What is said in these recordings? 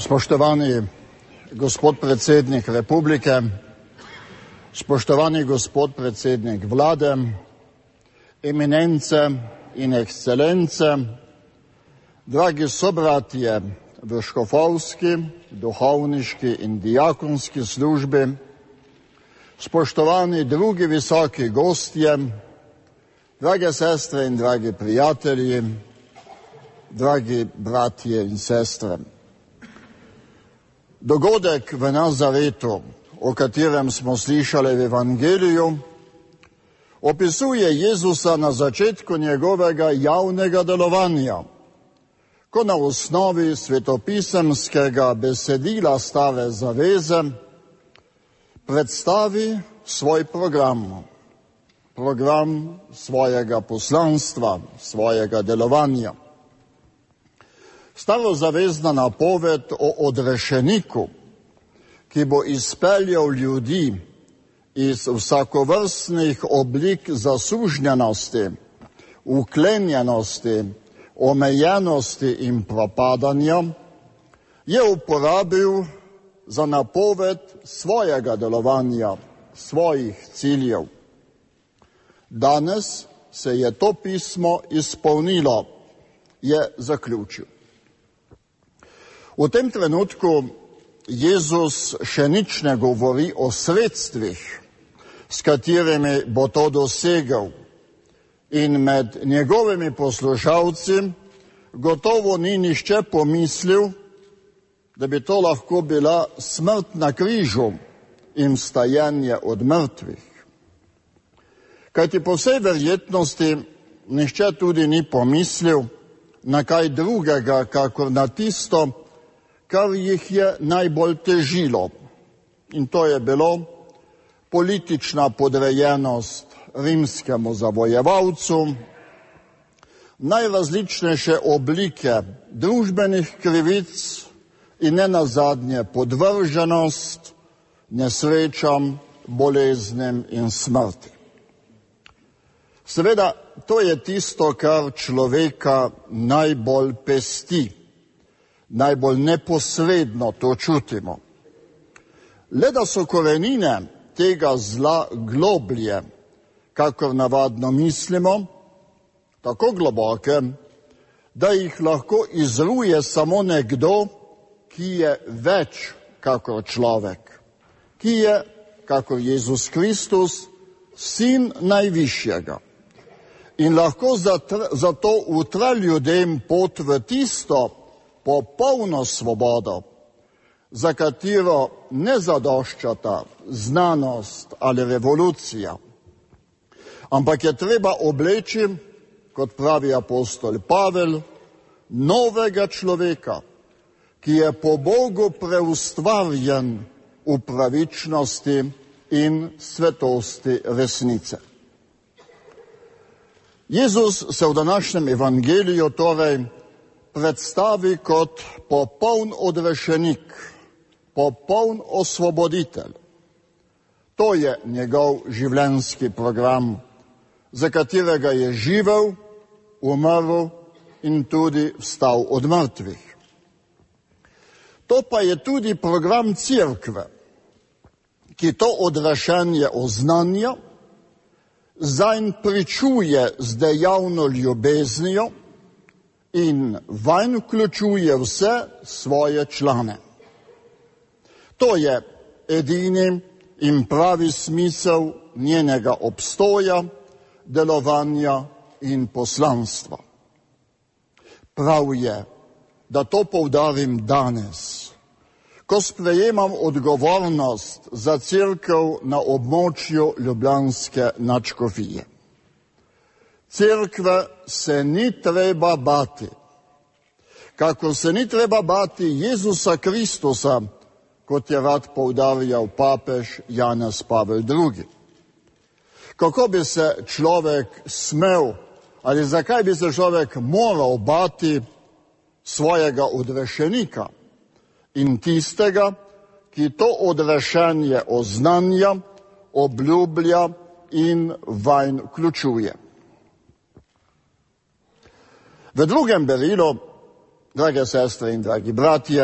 Spoštovani gospod predsednik republike, spoštovani gospod predsednik vlade, eminence in ekscelence, dragi sobratje v škofovski, duhovniški in diakonski službi, spoštovani drugi visoki gostje, drage sestre in dragi prijatelji, dragi bratje in sestre. Dogodek v Nazaretu, o katerem smo slišali v Evangeliju, opisuje Jezusa na začetku njegovega javnega delovanja, ko na osnovi svetopisemskega besedila Stare zaveze predstavi svoj program svojega poslanstva, svojega delovanja. Starozavezna napoved o odrešeniku, ki bo izpeljal ljudi iz vsakovrstnih oblik zasužnjenosti, uklenjenosti, omejenosti in propadanja, je uporabil za napoved svojega delovanja, svojih ciljev. Danes se je to pismo izpolnilo, je zaključil. V tem trenutku Jezus še nič ne govori o sredstvih, s katerimi bo to dosegel, in med njegovimi poslušalci gotovo ni nihče pomislil, da bi to lahko bila smrt na križu in vstajenje od mrtvih. Kajti po vsej verjetnosti nihče tudi ni pomislil na kaj drugega, kakor na tisto, kar jih je najbolj težilo. In to je bilo politična podrejenost rimskemu zavojevalcu, najrazličnejše oblike družbenih krivic in nenazadnje podvrženost nesrečam, boleznim in smrti. Seveda, to je tisto, kar človeka najbolj pesti, najbolj neposredno to čutimo. Le da so korenine tega zla globlje, kakor navadno mislimo, tako globoke, da jih lahko izruje samo nekdo, ki je več kakor človek, ki je, kakor Jezus Kristus, sin najvišjega. In lahko zato utra ljudem pot v tisto popolno svobodo, za katero ne zadoščata znanost ali revolucija, ampak je treba obleči, kot pravi apostol Pavel, novega človeka, ki je po Bogu preustvarjen v pravičnosti in svetosti resnice. Jezus se v današnjem evangeliju torej predstavi kot popoln odrešenik, popoln osvoboditelj. To je njegov življenjski program, za katerega je živel, umrl in tudi vstal od mrtvih. To pa je tudi program Cerkve, ki to odrešenje oznanja, zanj pričuje z dejavno ljubeznijo in vanj vključuje vse svoje člane. To je edini in pravi smisel njenega obstoja, delovanja in poslanstva. Prav je, da to poudarim danes, ko sprejemam odgovornost za Cerkev na območju ljubljanske nadškofije. Cerkve se ni treba bati, kakor se ni treba bati Jezusa Kristusa, kot je rad poudarjal papež Janez Pavel II. Kako bi se človek smel ali zakaj bi se človek moral bati svojega odrešenika in tistega, ki to odrešenje oznanja, obljublja in vanj vključuje. V drugem berilu, drage sestre in dragi bratje,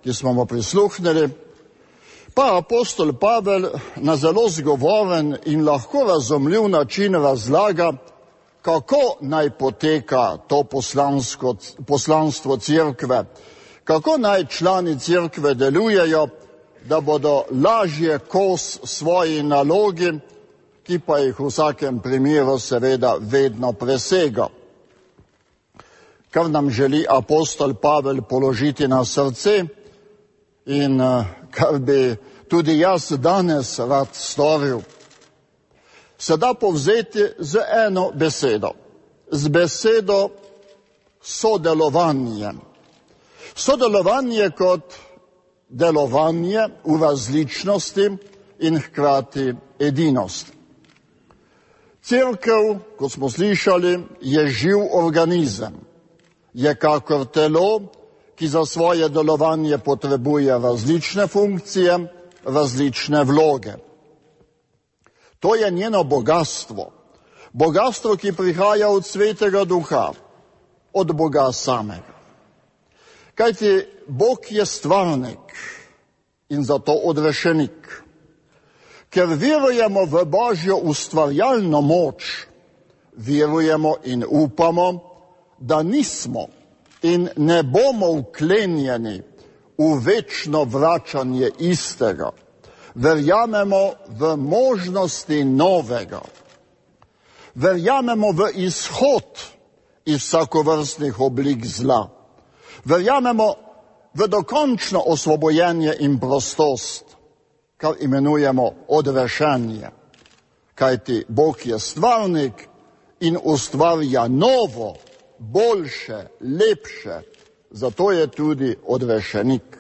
ki smo mu prisluhnili, pa apostol Pavel na zelo zgovoren in lahko razumljiv način razlaga, kako naj poteka to poslanstvo cerkve, kako naj člani cerkve delujejo, da bodo lažje kos svoji nalogi, ki pa jih v vsakem primeru seveda vedno presega. Kar nam želi apostol Pavel položiti na srce in kar bi tudi jaz danes rad storil, se da povzeti z eno besedo, z besedo sodelovanje. Sodelovanje kot delovanje v različnosti in hkrati edinost. Cerkev, kot smo slišali, je živ organizem, je kakor telo, ki za svoje delovanje potrebuje različne funkcije, različne vloge. To je njeno bogatstvo, bogatstvo, ki prihaja od Svetega Duha, od Boga samega. Kajti Bog je stvarnik in zato odrešenik. Ker verujemo v Božjo ustvarjalno moč, verujemo in upamo, da nismo in ne bomo vklenjeni v večno vračanje istega. Verjamemo v možnosti novega. Verjamemo v izhod iz vsakovrstnih oblik zla. Verjamemo v dokončno osvobojenje in prostost, kar imenujemo odrešenje. Kajti Bog je stvarnik in ustvarja novo, boljše, lepše, zato je tudi odrešenik.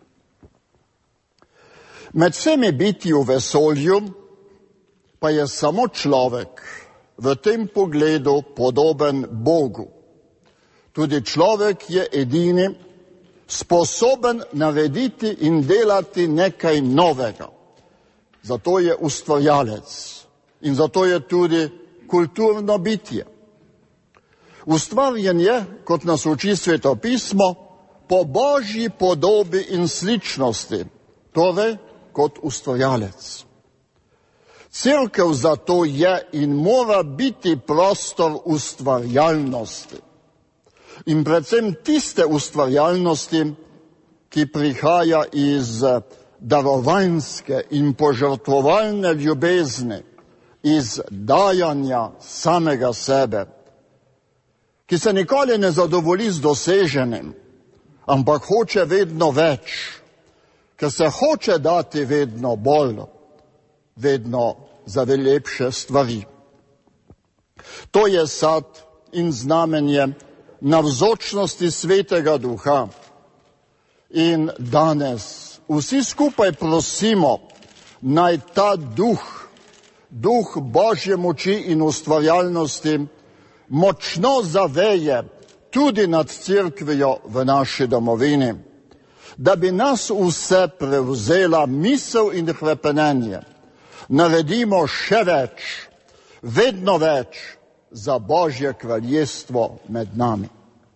Med vsemi bitji v vesolju pa je samo človek v tem pogledu podoben Bogu. Tudi človek je edini sposoben narediti in delati nekaj novega. Zato je ustvarjalec in zato je tudi kulturno bitje. Ustvarjen je, kot nas uči Sveto pismo, po Božji podobi in sličnosti, torej kot ustvarjalec. Cerkev zato je in mora biti prostor ustvarjalnosti. In predvsem tiste ustvarjalnosti, ki prihaja iz darovanjske in požrtvovalne ljubezni, iz dajanja samega sebe, ki se nikoli ne zadovolji z doseženim, ampak hoče vedno več, ker se hoče dati vedno bolj, vedno za lepše stvari. To je sad in znamenje navzočnosti Svetega Duha. In danes vsi skupaj prosimo, naj ta duh Božje moči in ustvarjalnosti močno zaveje tudi nad cerkvijo v naši domovini, da bi nas vse prevzela misel in hrepenenje. Naredimo še več, vedno več za Božje kraljestvo med nami.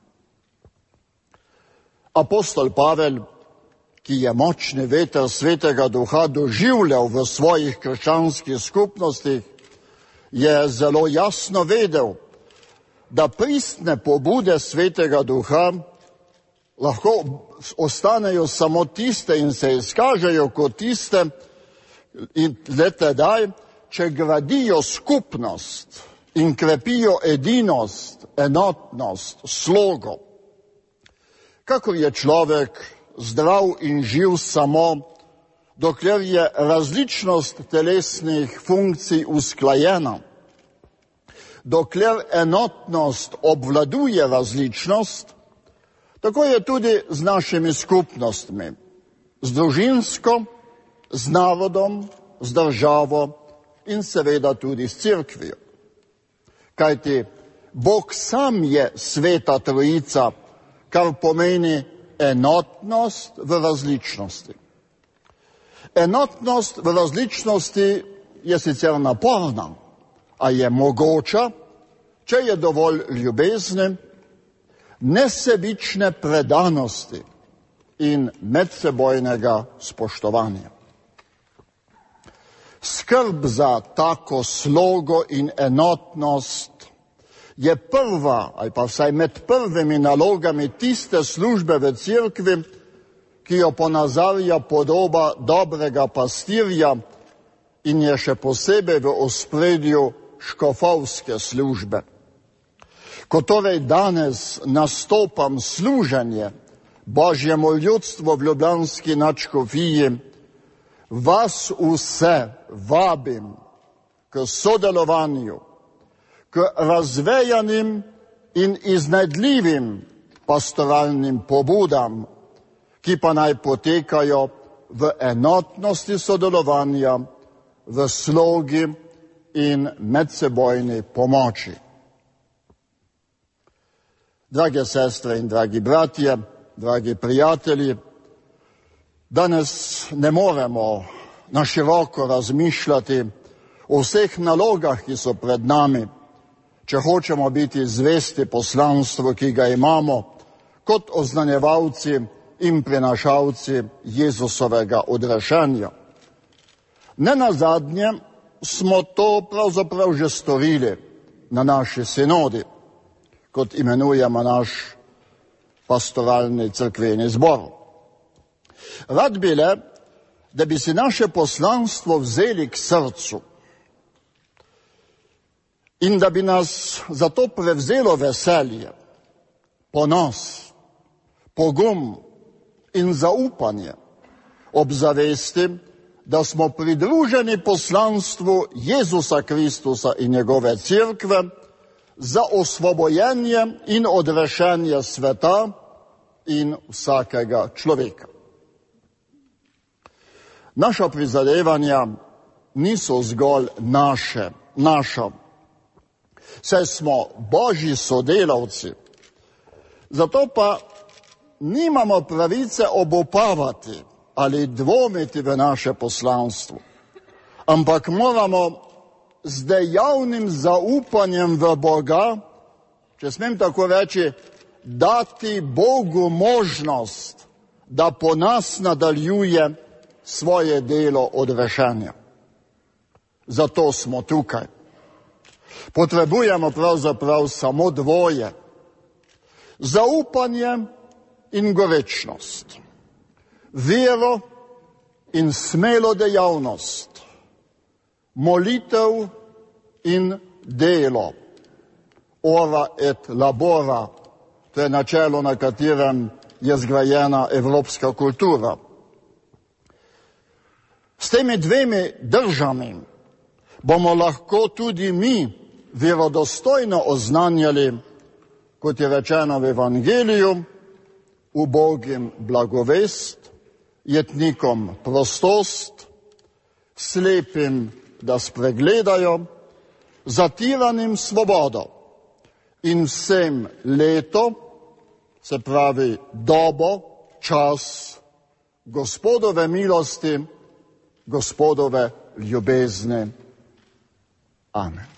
Apostol Pavel, ki je močni veter Svetega Duha doživljal v svojih krščanskih skupnostih, je zelo jasno vedel, da pristne pobude Svetega Duha lahko ostanejo samo tiste in se izkažejo kot tiste in le tedaj, če gradijo skupnost in krepijo edinost, enotnost, slogo. Kakor je človek zdrav in živ samo, dokler je različnost telesnih funkcij usklajena, dokler enotnost obvladuje različnost, tako je tudi z našimi skupnostmi, z družinsko, z narodom, z državo in seveda tudi s cerkvijo. Kajti Bog sam je sveta trojica, kar pomeni enotnost v različnosti. Enotnost v različnosti je sicer naporna, a je mogoča, če je dovolj ljubezni, nesebične predanosti in medsebojnega spoštovanja. Skrb za tako slogo in enotnost je prva, ali pa vsaj med prvimi nalogami tiste službe v cerkvi, ki jo ponazarja podoba dobrega pastirja in je še posebej v ospredju škofovske službe. Ko torej danes nastopam služenje Božjemu ljudstvu v ljubljanski nadškofiji, vas vse vabim k sodelovanju, k razvejanim in iznajdljivim pastoralnim pobudam, ki pa naj potekajo v enotnosti sodelovanja, v slogi in medsebojni pomoči. Drage sestre in dragi bratje, dragi prijatelji, danes ne moremo na široko razmišljati o vseh nalogah, ki so pred nami, če hočemo biti zvesti poslanstvu, ki ga imamo, kot oznanjevalci in prinašalci Jezusovega odrešenja. Nenazadnje smo to pravzaprav že storili na naši sinodi, kot imenujemo naš pastoralni cerkveni zbor. Rad bi le, da bi si naše poslanstvo vzeli k srcu in da bi nas zato prevzelo veselje, ponos, pogum in zaupanje ob zavesti, da smo pridruženi poslanstvu Jezusa Kristusa in njegove cerkve za osvobojenje in odrešenje sveta in vsakega človeka. Naša prizadevanja niso zgolj naša, saj smo Božji sodelavci, zato pa nimamo pravice obupavati ali dvomiti v naše poslanstvo, ampak moramo z dejavnim zaupanjem v Boga, če smem tako reči, dati Bogu možnost, da po nas nadaljuje svoje delo odrešenja. Zato smo tukaj. Potrebujemo pravzaprav samo dvoje: zaupanje in gorečnost, vero in smelo dejavnost, molitev in delo. Ora et labora, to je načelo, na katerem je zgrajena evropska kultura. S temi dvemi držami bomo lahko tudi mi verodostojno oznanjali, kot je rečeno v Evangeliju, ubogim blagovest, jetnikom prostost, slepim, da spregledajo, zatiranim svobodo in vsem leto, se pravi dobo, čas Gospodove milosti, Gospodove ljubezni. Amen.